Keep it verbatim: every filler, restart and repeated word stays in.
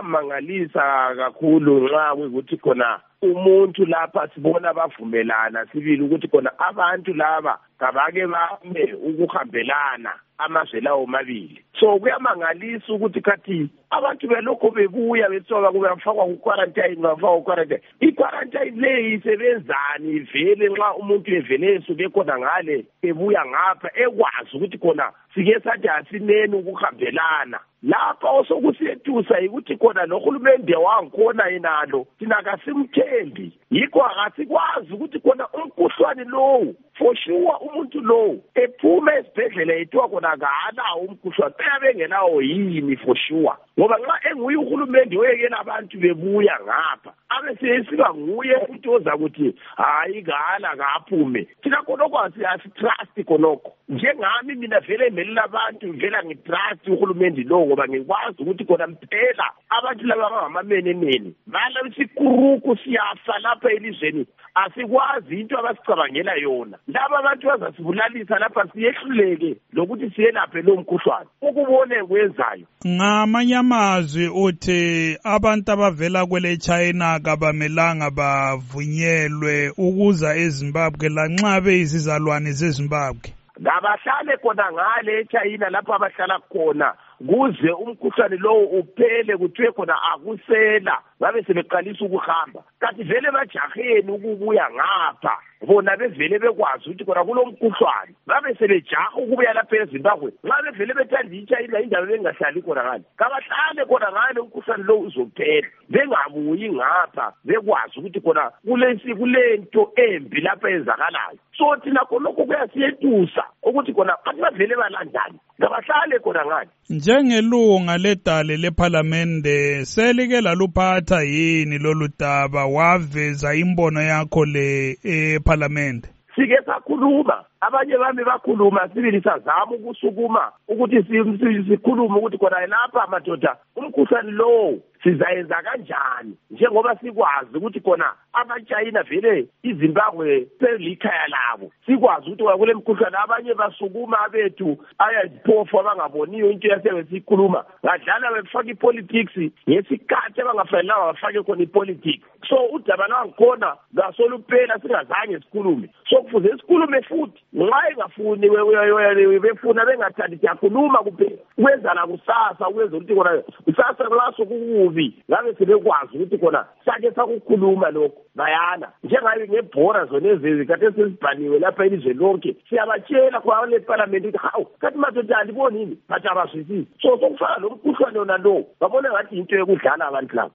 kuyamangalisa kakhulu nxa ukuthi khona umuntu lapha sibona bavumelana sibili ukuthi khona abantu laba kabake bame ukuhambelana amazwe lawo mabili. So kuyamangalisa ukuthi kathi abantu belokho bebuya bethoka kube bafakwa ku quarantine bafakwa ku quarantine. I quarantine le isebenzani ivele nxa umuntu evele esuke khona ngale ebuya ngapha ekwazi ukuthi khona sike sathi asineni ukuhambelana. Lapha osokusethusa ukuthi khona nohulumende wangikhona yenalo thina kasimthembi yikho akasikwazi ukuthi khona umkhuhlwane lowo for sure umuntu lowo ephume esibhedlela ethiwa khona akala umkhuhlwane bebengenawo yini for sure ngoba nxa enguye uhulumende weyekela abantu bebuya ngapha abe sesiba nguye futhi oza ukuthi hayi kala kaphume thina khonokwazi asitrust khonokho njengami mina vele emelela abantu vele ngitrust uhulumende lo ngoba ngikwazi ukuthi khona mphela abantu laba bangamameneneni bala isikuruku siyafa lapha elizweni asikwazi into abasicabangela yona laba abantu bazasibulalisa lapha siyehluleke lokuthi siyelaphe lo mkhuhlwane ukubone kwenzayo ngamanye amazwi uthi abantu abavela kwele China kabamelanga bavunyelwe ukuza eZimbabwe lanxa beyizizalwane zeZimbabwe ngabahlale khona ngale eChina lapho abahlala khona kuze umkhuhlane lowo uphele kuthiwe khona akusela babe sebeqalisa ukuhamba kanti vele bajaheni ukubuya ngapha bona bevele bekwazi ukuthi khona kulomkhuhlane babe sebejaha ukubuya lapha eZimbabwe nxa bevele bethanda iChina indawo bengahlali khona ngale kabahlale khona ngale umkhuhlane lowo uzophela bengabuyi ngapha bekwazi ukuthi khona kulesi kulento embi lapha ezakalayo so thina khonokho kuyasiyetusa ukuthi khona bathi bavele balandani ngabahlale khona ngale njengelunga ledale lephalamende selike laluphatha yini lolu daba waveza imbono yakho le ephalamende sike sakhuluma abanye bami bakhuluma sibili sazama ukusukuma ukuthi sikhulume ukuthi khona lapha madoda umkhuhlane lowo sizayenza kanjani njengoba sikwazi ukuthi khona amaChina vele iZimbabwe selikhaya labo sikwazi ukuthi kule mkhuhlane abanye basukuma abethu ayaziphofu abangaboniyo into yasebesikhuluma ngadlala befaka ipolitics ngesikhathi abangafanelanga bafake khona ipolitics so udaba langikhona ngasoluphela singazange sikhulume so kufuze sikhulume futhi nxa engafuni befuna bengathandi siyakhuluma kuphela ukwenza la kusasa ukwenza ukuthi khona kusasa kwaso kukubi ngabe sebekwazi ukuthi khona sake sakukhuluma lokho bayana njengayo ngebhora zona ezezi kade sesibhaniwe lapha elizweni lonke siyabatshela kwa le parliament ukuthi hawu kathi madoda alibonini bathi abaswisisi so sokufana lo mkhuhlane wona lo babona ngathi into yokudlala abantu labo